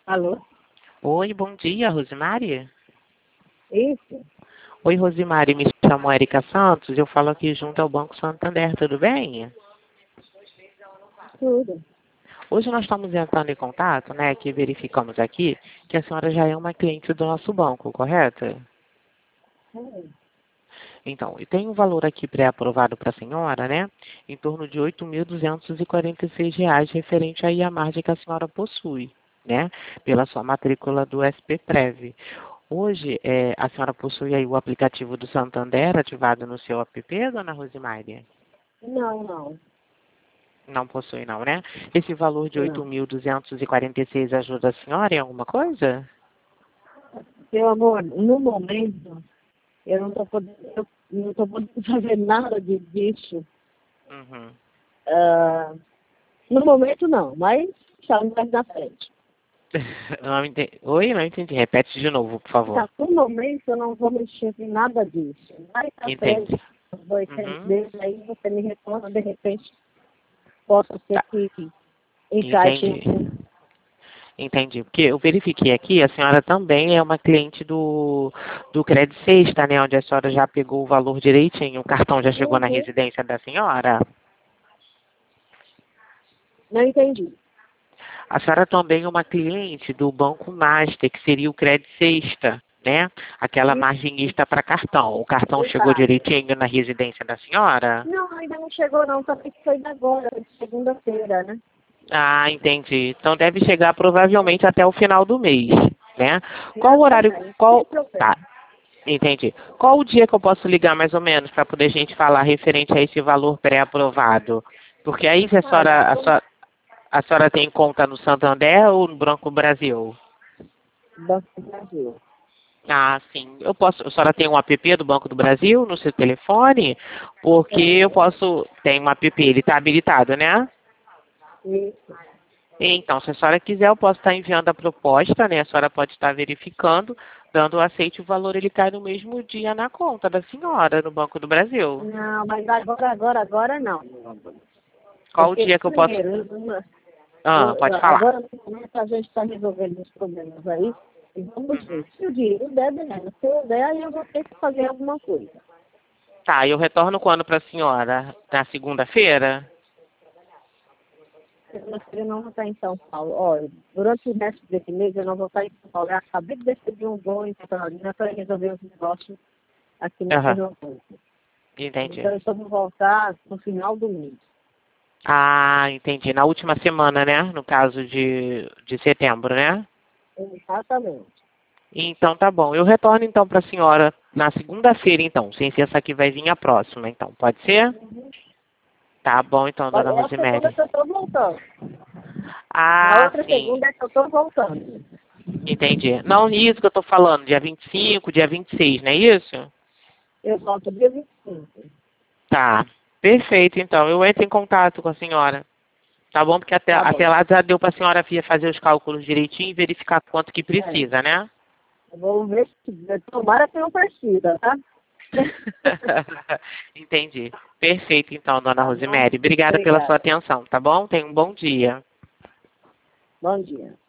Alô? Oi, bom dia, Rosimari. Isso? Oi, Rosimari, me chamo Erika Santos, eu falo aqui junto ao Banco Santander, tudo bem? Tudo. Hoje nós estamos entrando em contato, né, que verificamos aqui que a senhora já é uma cliente do nosso banco, correto? Então, e tem um valor aqui pré-aprovado para a senhora, né, em torno de R$ 8.246 referente aí à margem que a senhora possui, né, pela sua matrícula do SP-Prev. Hoje, a senhora possui aí o aplicativo do Santander ativado no seu app, dona Rosimari? Não, não, Não possui não, né? Esse valor de não. 8.246 ajuda a senhora em alguma coisa? Meu amor, no momento, eu não estou podendo, eu não tô podendo fazer nada disso. Uhum. No momento, não, mas está mais na frente. Não entendi. Oi, não entendi. Repete de novo, por favor. Tá, no momento, eu não vou mexer em nada disso. Mais na frente, Entendi. uns 200 Uhum. meses, aí você me retorna, de repente, possa ser Tá. que encaixe. Entendi. Entendi. Porque eu verifiquei aqui, a senhora também é uma cliente do Credit Sexta, né? Onde a senhora já pegou o valor direitinho. O cartão já chegou na Uhum. residência da senhora? Não entendi. A senhora também é uma cliente do Banco Master, que seria o Credit Sexta, né? Aquela marginista para cartão. O cartão chegou Exato. direitinho na residência da senhora? Não, ainda não chegou não, só que foi agora, de segunda-feira, né? Ah, entendi. Então deve chegar provavelmente até o final do mês, né? Qual o Não, horário? também, sem Qual? Tá, problema. entendi. Qual o dia que eu posso ligar mais ou menos para poder a gente falar referente a esse valor pré-aprovado? Porque aí se Olha, a senhora tem conta no Santander ou no Banco Brasil? Banco do Brasil. Ah, sim. Eu posso. A senhora tem um app do Banco do Brasil no seu telefone? Porque eu Tem. posso. Tem um app, ele está habilitado, né? Isso. Então, se a senhora quiser, eu posso estar enviando a proposta, né? A senhora pode estar verificando, dando o aceite, o valor ele cai no mesmo dia na conta da senhora, no Banco do Brasil. Não, mas agora não. Qual o Porque, dia que eu posso. primeiro, Ah, pode falar. agora no momento a gente está resolvendo os problemas aí. E vamos ver. Uhum. Se o dinheiro der, beleza. Se eu der, aí eu vou ter que fazer alguma coisa. Tá, eu retorno quando para a senhora? Na segunda-feira? Segunda-feira eu não vou estar em São Paulo. Olha, durante o resto desse mês eu não vou estar em São Paulo. Eu acabei de decidir um voo em Petrolina para resolver os negócios aqui no Aham, Pernambuco. entendi. Então eu só vou voltar no final do mês. Ah, entendi. Na última semana, né? No caso de setembro, né? Exatamente. Então tá bom. Eu retorno então para a senhora na segunda-feira, então, sem ser essa que vai vir a próxima, então. Pode ser? Tá bom, então, Olha, dona é a segunda Rosemary. que eu estou voltando. Na Ah, outra sim. segunda é que eu estou voltando. Entendi. Não, isso que eu tô falando, dia 25, dia 26, não é isso? Eu volto dia 25. Tá. Perfeito, então. Eu entro em contato com a senhora. Tá bom? Porque Tá até bom. lá já deu para a senhora fazer os cálculos direitinho e verificar quanto que É. precisa, né? Vamos ver se tomara que não precisa, tá? Entendi. Perfeito, então, dona Tá bom? Rosemary. Obrigada pela sua Obrigada. atenção, tá bom? Tenha um bom dia. Bom dia.